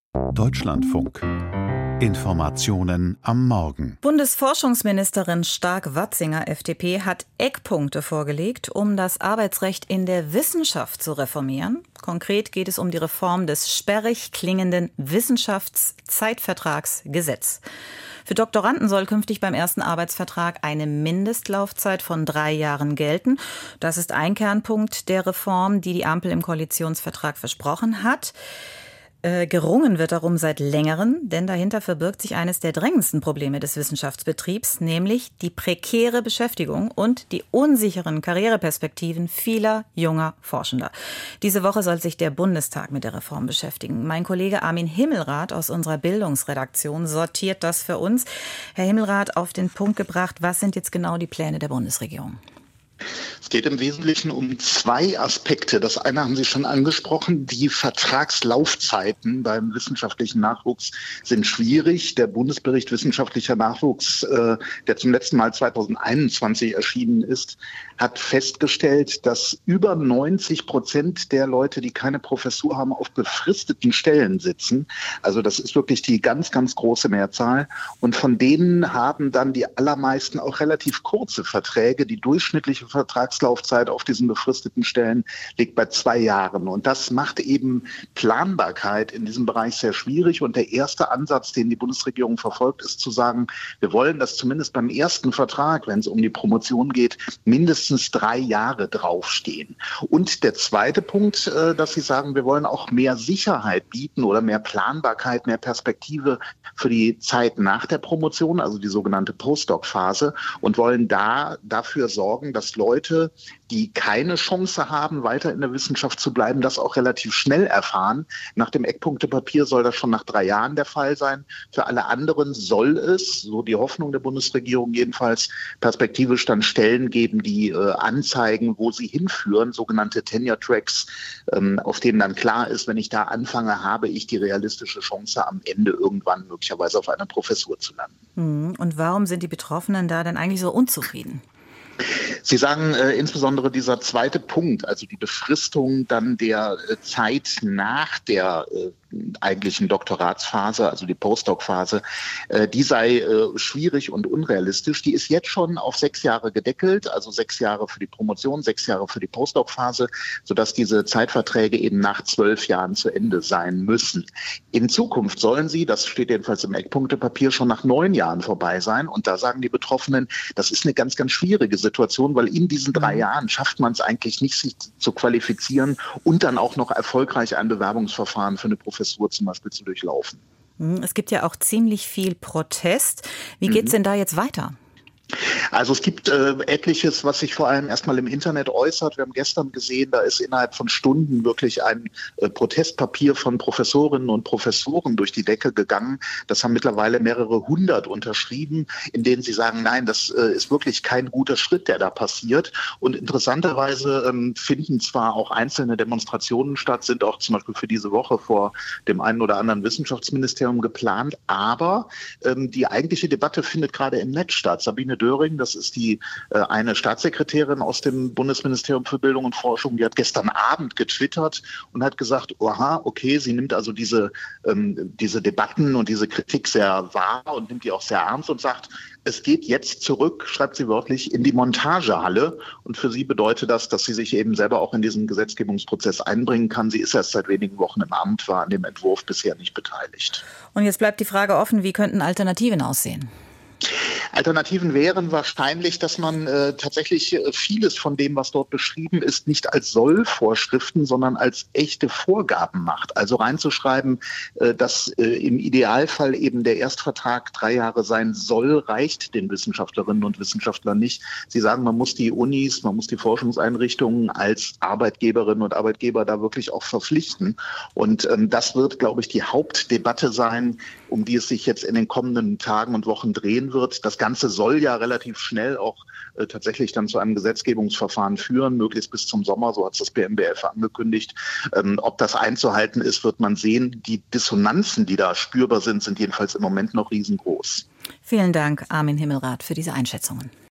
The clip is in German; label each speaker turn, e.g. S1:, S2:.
S1: Deutschlandfunk. Informationen am Morgen.
S2: Bundesforschungsministerin Stark-Watzinger, FDP, hat Eckpunkte vorgelegt, um das Arbeitsrecht in der Wissenschaft zu reformieren. Konkret geht es um die Reform des sperrig klingenden Wissenschaftszeitvertragsgesetz. Für Doktoranden soll künftig beim ersten Arbeitsvertrag eine Mindestlaufzeit von 3 Jahren gelten. Das ist ein Kernpunkt der Reform, die die Ampel im Koalitionsvertrag versprochen hat. Gerungen wird darum seit längerem, denn dahinter verbirgt sich eines der drängendsten Probleme des Wissenschaftsbetriebs, nämlich die prekäre Beschäftigung und die unsicheren Karriereperspektiven vieler junger Forschender. Diese Woche soll sich der Bundestag mit der Reform beschäftigen. Mein Kollege Armin Himmelrath aus unserer Bildungsredaktion sortiert das für uns. Herr Himmelrath, auf den Punkt gebracht, was sind jetzt genau die Pläne der Bundesregierung?
S3: Es geht im Wesentlichen um 2 Aspekte. Das eine haben Sie schon angesprochen. Die Vertragslaufzeiten beim wissenschaftlichen Nachwuchs sind schwierig. Der Bundesbericht Wissenschaftlicher Nachwuchs, der zum letzten Mal 2021 erschienen ist, hat festgestellt, dass über 90% der Leute, die keine Professur haben, auf befristeten Stellen sitzen. Also das ist wirklich die ganz, ganz große Mehrzahl. Und von denen haben dann die allermeisten auch relativ kurze Verträge. Die durchschnittliche Vertragslaufzeit auf diesen befristeten Stellen liegt bei 2 Jahren. Und das macht eben Planbarkeit in diesem Bereich sehr schwierig. Und der erste Ansatz, den die Bundesregierung verfolgt, ist zu sagen, wir wollen, dass zumindest beim ersten Vertrag, wenn es um die Promotion geht, mindestens 3 Jahre draufstehen. Und der zweite Punkt, dass sie sagen, wir wollen auch mehr Sicherheit bieten oder mehr Planbarkeit, mehr Perspektive für die Zeit nach der Promotion, also die sogenannte Postdoc-Phase, und wollen dafür sorgen, dass Leute, die keine Chance haben, weiter in der Wissenschaft zu bleiben, das auch relativ schnell erfahren. Nach dem Eckpunktepapier soll das schon nach 3 Jahren der Fall sein. Für alle anderen soll es, so die Hoffnung der Bundesregierung jedenfalls, perspektivisch dann Stellen geben, die anzeigen, wo sie hinführen, sogenannte Tenure-Tracks, auf denen dann klar ist, wenn ich da anfange, habe ich die realistische Chance, am Ende irgendwann möglicherweise auf einer Professur zu landen.
S2: Und warum sind die Betroffenen da denn eigentlich so unzufrieden?
S3: Sie sagen insbesondere dieser zweite Punkt, also die Befristung dann der Zeit nach der eigentlichen Doktoratsphase, also die Postdoc-Phase, die sei schwierig und unrealistisch. Die ist jetzt schon auf 6 Jahre gedeckelt, also 6 Jahre für die Promotion, 6 Jahre für die Postdoc-Phase, sodass diese Zeitverträge eben nach 12 Jahren zu Ende sein müssen. In Zukunft sollen sie, das steht jedenfalls im Eckpunktepapier, schon nach 9 Jahren vorbei sein. Und da sagen die Betroffenen, das ist eine ganz, ganz schwierige Situation, weil in diesen 3 Jahren schafft man es eigentlich nicht, sich zu qualifizieren und dann auch noch erfolgreich ein Bewerbungsverfahren für eine Professur zum Beispiel zu durchlaufen.
S2: Es gibt ja auch ziemlich viel Protest. Wie geht's denn da jetzt weiter?
S3: Also es gibt etliches, was sich vor allem erstmal im Internet äußert. Wir haben gestern gesehen, da ist innerhalb von Stunden wirklich ein Protestpapier von Professorinnen und Professoren durch die Decke gegangen. Das haben mittlerweile mehrere 100 unterschrieben, in denen sie sagen, nein, das ist wirklich kein guter Schritt, der da passiert. Und interessanterweise finden zwar auch einzelne Demonstrationen statt, sind auch zum Beispiel für diese Woche vor dem einen oder anderen Wissenschaftsministerium geplant, aber die eigentliche Debatte findet gerade im Netz statt. Sabine Döring, das ist die eine Staatssekretärin aus dem Bundesministerium für Bildung und Forschung, die hat gestern Abend getwittert und hat gesagt, aha, okay, sie nimmt also diese Debatten und diese Kritik sehr wahr und nimmt die auch sehr ernst und sagt, es geht jetzt zurück, schreibt sie wörtlich, in die Montagehalle. Und für sie bedeutet das, dass sie sich eben selber auch in diesen Gesetzgebungsprozess einbringen kann. Sie ist erst seit wenigen Wochen im Amt, war an dem Entwurf bisher nicht beteiligt.
S2: Und jetzt bleibt die Frage offen, wie könnten Alternativen aussehen?
S3: Alternativen wären wahrscheinlich, dass man tatsächlich vieles von dem, was dort beschrieben ist, nicht als Sollvorschriften, sondern als echte Vorgaben macht. Also reinzuschreiben, dass im Idealfall eben der Erstvertrag 3 Jahre sein soll, reicht den Wissenschaftlerinnen und Wissenschaftlern nicht. Sie sagen, man muss die Unis, man muss die Forschungseinrichtungen als Arbeitgeberinnen und Arbeitgeber da wirklich auch verpflichten. Und das wird, glaube ich, die Hauptdebatte sein, um die es sich jetzt in den kommenden Tagen und Wochen drehen wird. Das Ganze soll ja relativ schnell auch tatsächlich dann zu einem Gesetzgebungsverfahren führen, möglichst bis zum Sommer, so hat es das BMBF angekündigt. Ob das einzuhalten ist, wird man sehen. Die Dissonanzen, die da spürbar sind, sind jedenfalls im Moment noch riesengroß.
S2: Vielen Dank, Armin Himmelrath, für diese Einschätzungen.